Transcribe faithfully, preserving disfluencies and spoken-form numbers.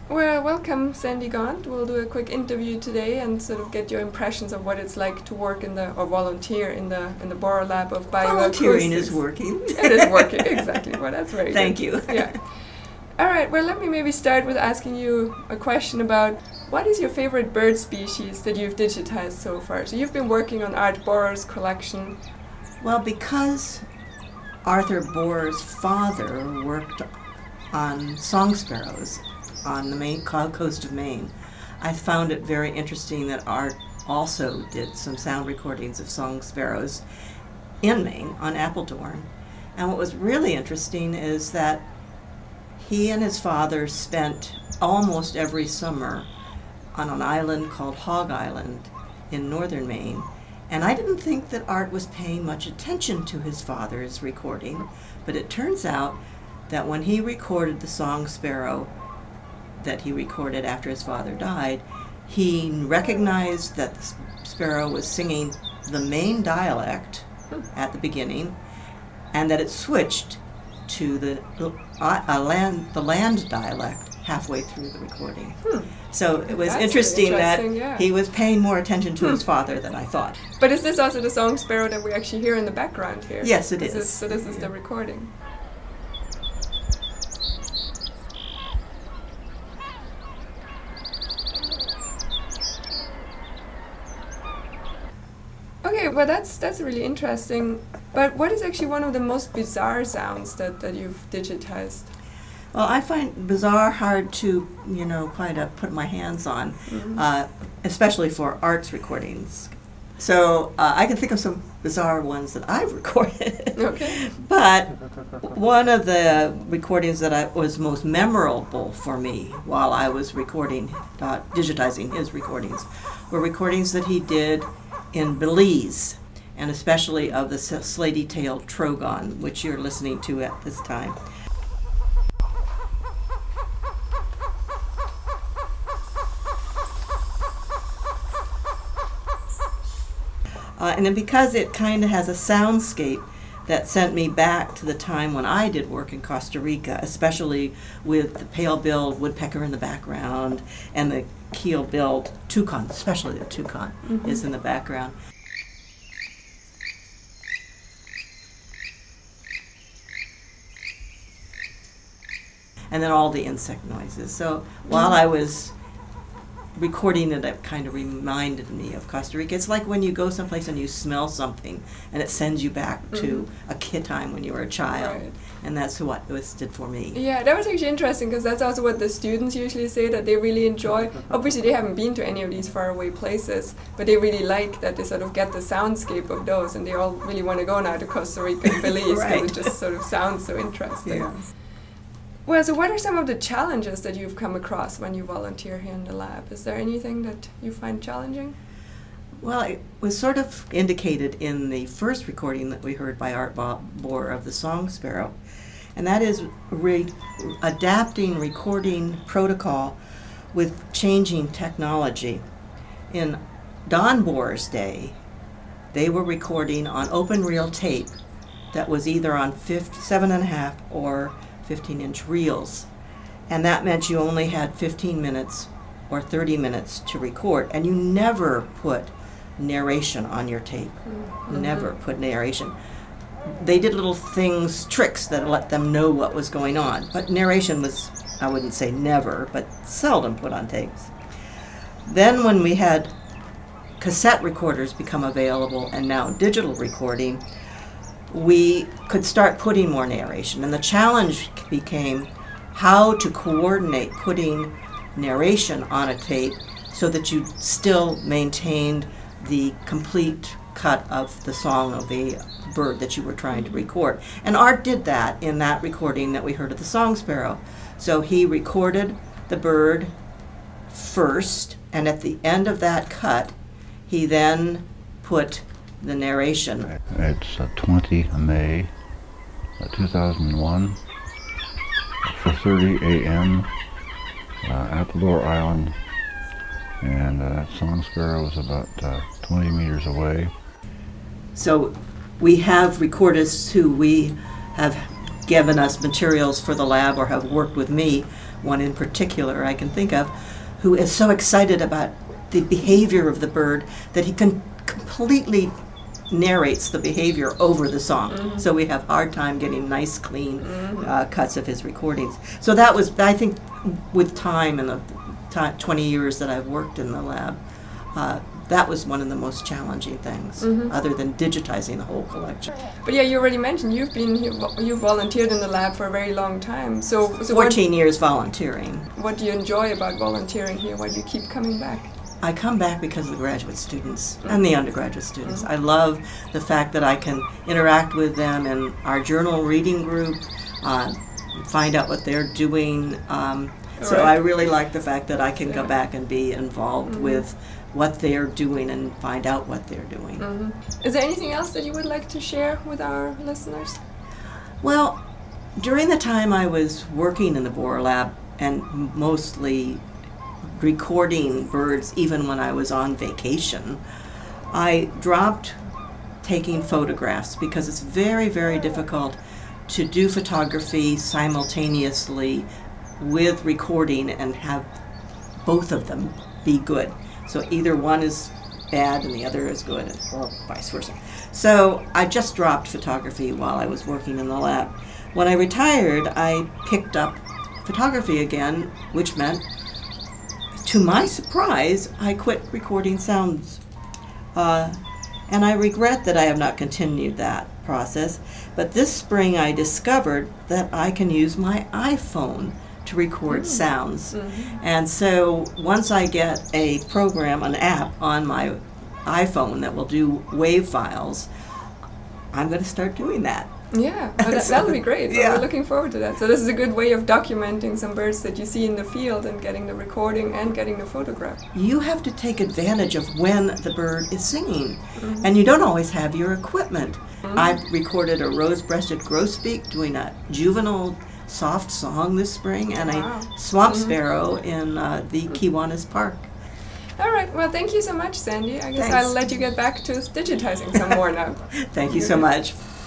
Well, welcome, Sandy Gaunt. We'll do a quick interview today and sort of get your impressions of what it's like to work in the or volunteer in the in the Borer Lab of Bioacoustics. Volunteering is working. It is working, exactly. Well, that's very Thank good. you. Yeah. All right. Well, let me maybe start with asking you a question about what is your favorite bird species that you've digitized so far? So you've been working on Art Borer's collection. Well, because Arthur Borer's father worked on song sparrows on the Maine, coast of Maine, I found it very interesting that Art also did some sound recordings of song sparrows in Maine on Appledorn. And what was really interesting is that he and his father spent almost every summer on an island called Hog Island in northern Maine. And I didn't think that Art was paying much attention to his father's recording, but it turns out that when he recorded the song sparrow that he recorded after his father died, he recognized that the sparrow was singing the Maine dialect at the beginning, and that it switched to the uh, land the land dialect halfway through the recording. Hmm. So it was That's interesting, interesting that yeah. he was paying more attention to hmm. his father than I thought. But is this also the song sparrow that we actually hear in the background here? Yes, it is. is. This, so this is the recording. Okay, well that's that's really interesting. But what is actually one of the most bizarre sounds that, that you've digitized? Well, I find bizarre hard to, you know, kind of put my hands on, mm-hmm. uh, especially for arts recordings. So uh, I can think of some bizarre ones that I've recorded. Okay. But one of the recordings that I, was most memorable for me while I was recording, uh, digitizing his recordings, were recordings that he did in Belize, and especially of the slaty-tailed trogon, which you're listening to at this time. Uh, and then because it kind of has a soundscape that sent me back to the time when I did work in Costa Rica, especially with the pale-billed woodpecker in the background and the keel-billed toucan, especially the toucan, mm-hmm. is in the background. And then all the insect noises. So while I was recording it, it kind of reminded me of Costa Rica. It's like when you go someplace and you smell something and it sends you back mm-hmm. to a kid time when you were a child. Right. And that's what it was, did for me. Yeah, that was actually interesting because that's also what the students usually say, that they really enjoy. Obviously they haven't been to any of these faraway places, but they really like that they sort of get the soundscape of those, and they all really want to go now to Costa Rica and Belize because right. it just sort of sounds so interesting. Yeah. Well, so what are some of the challenges that you've come across when you volunteer here in the lab? Is there anything that you find challenging? Well, it was sort of indicated in the first recording that we heard by Art Borer of the song sparrow, and that is re- adapting recording protocol with changing technology. In Don Borer's day, they were recording on open reel tape that was either on fifty, seven and a half or fifteen inch reels, and that meant you only had fifteen minutes or thirty minutes to record, and you never put narration on your tape. Mm-hmm. Never put narration. They did little things, tricks that let them know what was going on, but narration was, I wouldn't say never, but seldom put on tapes. Then when we had cassette recorders become available and now digital recording, we could start putting more narration. And the challenge became how to coordinate putting narration on a tape so that you still maintained the complete cut of the song of the bird that you were trying to record. And Art did that in that recording that we heard of the song sparrow. So he recorded the bird first, and at the end of that cut, he then put the narration. It's uh, twentieth of May, uh, two thousand one, four thirty a.m. Uh, Appledore Island, and uh, that song sparrow was about uh, twenty meters away. So we have recordists who we have given us materials for the lab or have worked with me one in particular I can think of, who is so excited about the behavior of the bird that he can completely narrates the behavior over the song. Mm-hmm. So we have hard time getting nice, clean mm-hmm. uh, cuts of his recordings. So that was, I think, with time and the t- twenty years that I've worked in the lab, uh, that was one of the most challenging things, mm-hmm. other than digitizing the whole collection. But yeah, you already mentioned you've been you've volunteered in the lab for a very long time. So, so fourteen what, years volunteering. What do you enjoy about volunteering here? Why do you keep coming back? I come back because of the graduate students and the undergraduate students. Mm-hmm. I love the fact that I can interact with them in our journal reading group, uh, find out what they're doing. Um, so right. I really like the fact that I can yeah. go back and be involved mm-hmm. with what they're doing and find out what they're doing. Mm-hmm. Is there anything else that you would like to share with our listeners? Well, during the time I was working in the Bohr Lab and mostly recording birds even when I was on vacation, I dropped taking photographs because it's very, very difficult to do photography simultaneously with recording and have both of them be good. So either one is bad and the other is good, or vice versa. So I just dropped photography while I was working in the lab. When I retired, I picked up photography again, which meant, to my surprise, I quit recording sounds. Uh, and I regret that I have not continued that process. But this spring I discovered that I can use my iPhone to record mm. sounds. Mm-hmm. And so once I get a program, an app on my iPhone that will do wave files, I'm going to start doing that. Yeah, well, that, that'll be great. Yeah. We're looking forward to that. So this is a good way of documenting some birds that you see in the field and getting the recording and getting the photograph. You have to take advantage of when the bird is singing, mm-hmm. and you don't always have your equipment. Mm-hmm. I recorded a rose-breasted grosbeak doing a juvenile soft song this spring, and wow. a swamp mm-hmm. sparrow in uh, the Kiwanis Park. All right. Well, thank you so much, Sandy. I guess Thanks. I'll let you get back to digitizing some more now. Thank you so much.